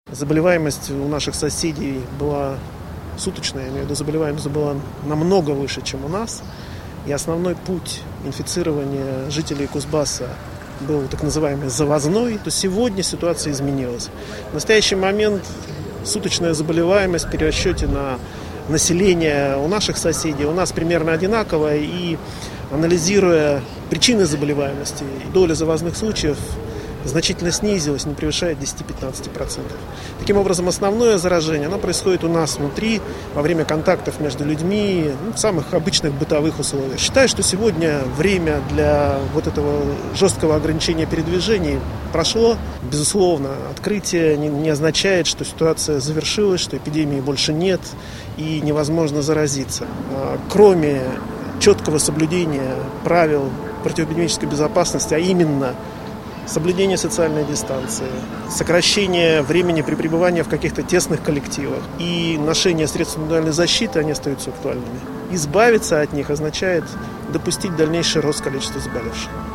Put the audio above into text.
Заболеваемость у наших соседей была суточная, я имею в виду, заболеваемость была намного выше, чем у нас. И основной путь инфицирования жителей Кузбасса был так называемый завозной, то сегодня ситуация изменилась. В настоящий момент суточная заболеваемость в перерасчете на население у наших соседей у нас примерно одинаковая, и анализируя причины заболеваемости, доля завозных случаев значительно снизилась, не превышает 10-15%. Таким образом, основное заражение оно происходит у нас внутри, во время контактов между людьми, в самых обычных бытовых условиях. Считаю, что сегодня время для вот этого жесткого ограничения передвижений прошло. Безусловно, открытие не означает, что ситуация завершилась, что эпидемии больше нет и невозможно заразиться. Кроме четкого соблюдения правил противоэпидемической безопасности, а именно соблюдение социальной дистанции, сокращение времени при пребывании в каких-то тесных коллективах и ношение средств индивидуальной защиты, они остаются актуальными. Избавиться от них означает допустить дальнейший рост количества заболевших.